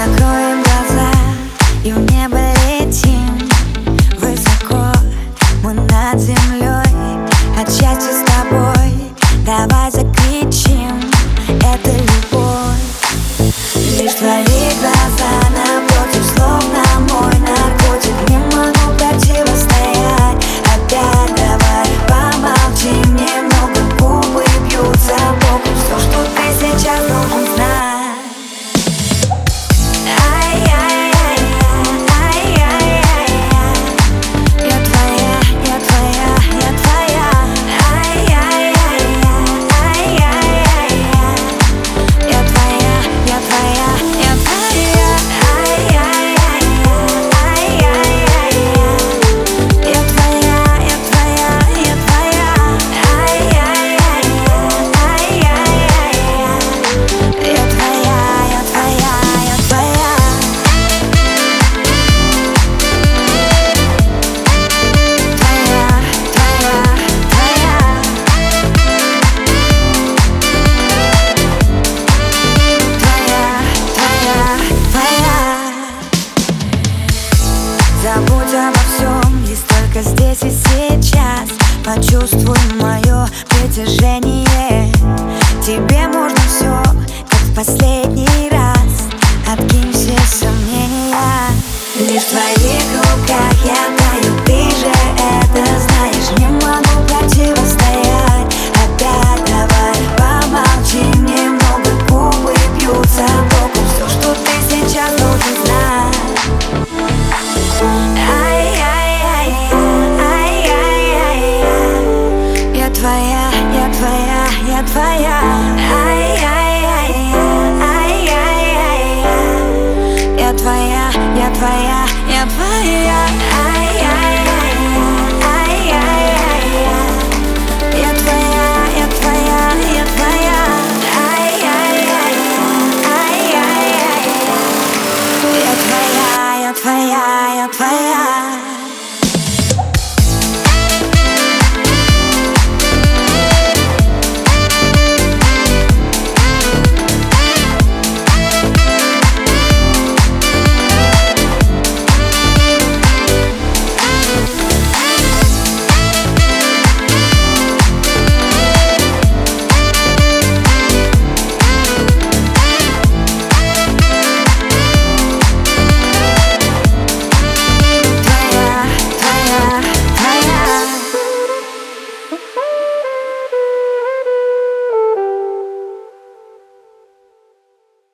Закроем глаза и в небо летим высоко, мы над землей, от счастья с тобой. Давай закричим, это любовь. Лишь твои глаза напротив, словно мой наркотик. Не могу противостоять, опять давай помолчим немного. Губы бьются об бок, все, что ты сейчас должен знать. Забудь обо всем, есть только здесь и сейчас. Почувствуй мое притяжение. Тебе можно все, как в последний